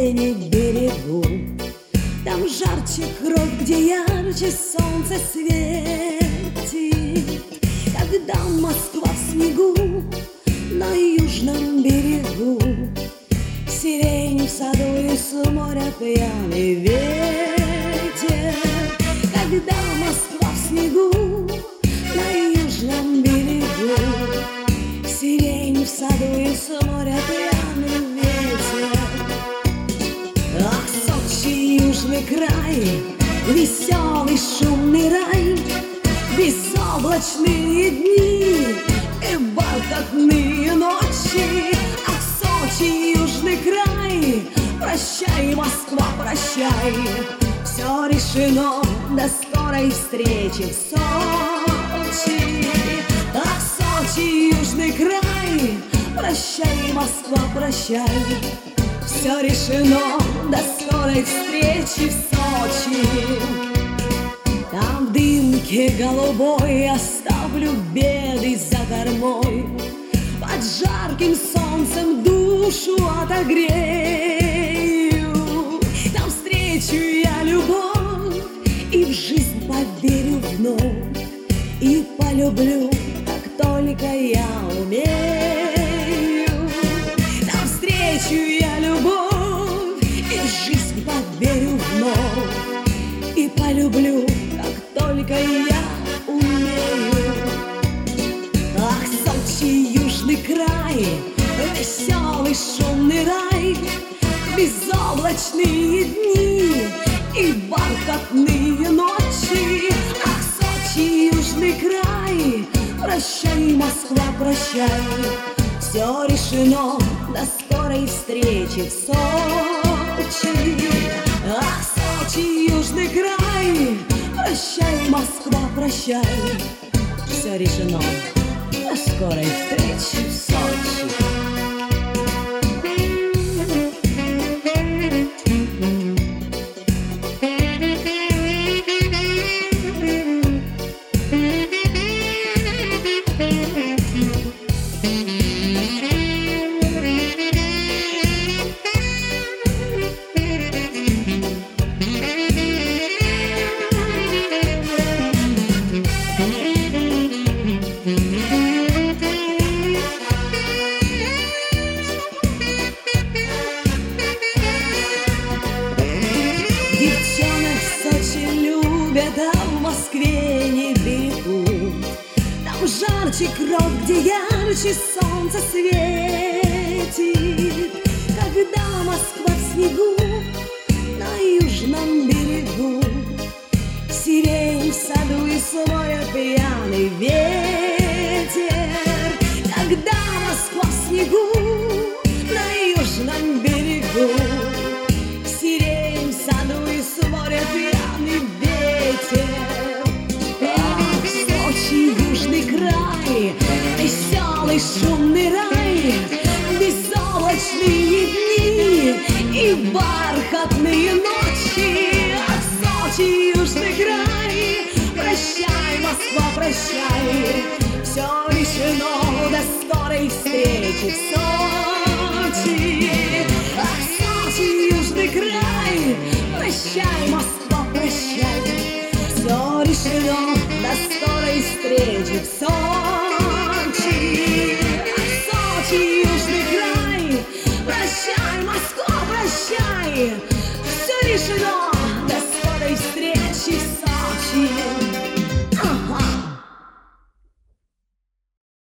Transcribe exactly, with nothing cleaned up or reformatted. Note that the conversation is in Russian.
Москве-не берегу. Там жарче кровь, где ярче солнце светит. Когда Москва в снегу на южном берегу, сирень в саду и с моря пьяный ветер. Когда Москва в снегу на южном берегу, сирень в саду и с моря пьяный ветер. Ах, Сочи, южный край, веселый шумный рай, безоблачные дни и бархатные ночи. Ах, Сочи, южный край, прощай, Москва, прощай. Все решено, до скорой встречи в Сочи. Ах, Сочи, южный край, прощай, Москва, прощай. Все решено, до скорой встречи в Сочи. Там в дымке голубой оставлю беды за кормой, под жарким солнцем душу отогрею. Там встречу я любовь и в жизнь поверю вновь, и полюблю, как только я умею. Там встречу я любовь и в жизнь поверю вновь, и полюблю, как только я умею. Ах, Сочи, южный край, веселый шумный рай, безоблачные дни и бархатные ночи. Ах, Сочи, южный край, прощай, Москва, прощай. Все решено, до скорой встречи в Сочи. Ах, Сочи, южный край, прощай, Москва, прощай. Все решено, до скорой встречи в Сочи. Девчонок в Сочи любят, а в Москве не берегут. Там жарче кровь, где ярче солнце светит. Когда Москва в снегу на южном берегу, сирень в саду и с моря пьяный ветер. Когда Москва в снегу на южном берегу, сирень в саду и с моря пьяный ветер. Ах, Сочи, южный край, веселый шумный рай, безоблачные дни и бархатные ночи. Ах, Сочи, южный край, прощай, Москва, прощай. Все решено, до скорой встречи в Сочи. Ах, Сочи, южный край, прощай, Москва, прощай. Все решено, до скорой встречи в Сочи.